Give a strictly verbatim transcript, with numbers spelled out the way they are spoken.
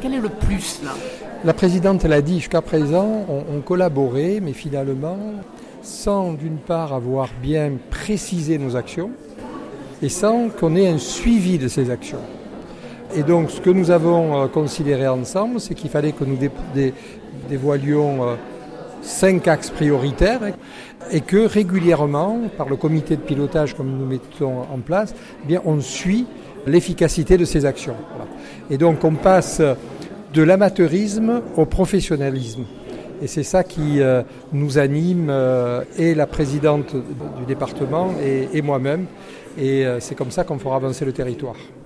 Quel est le plus là ? La présidente l'a dit, jusqu'à présent, on, on collaborait, mais finalement, sans d'une part avoir bien précisé nos actions et sans qu'on ait un suivi de ces actions. Et donc ce que nous avons considéré ensemble, c'est qu'il fallait que nous dé- dé- dévoilions euh, cinq axes prioritaires et que régulièrement, par le comité de pilotage que nous mettons en place, eh bien, on suit l'efficacité de ces actions. Voilà. Et donc on passe de l'amateurisme au professionnalisme. Et c'est ça qui euh, nous anime, euh, et la présidente du département et, et moi-même. Et euh, c'est comme ça qu'on fera avancer le territoire.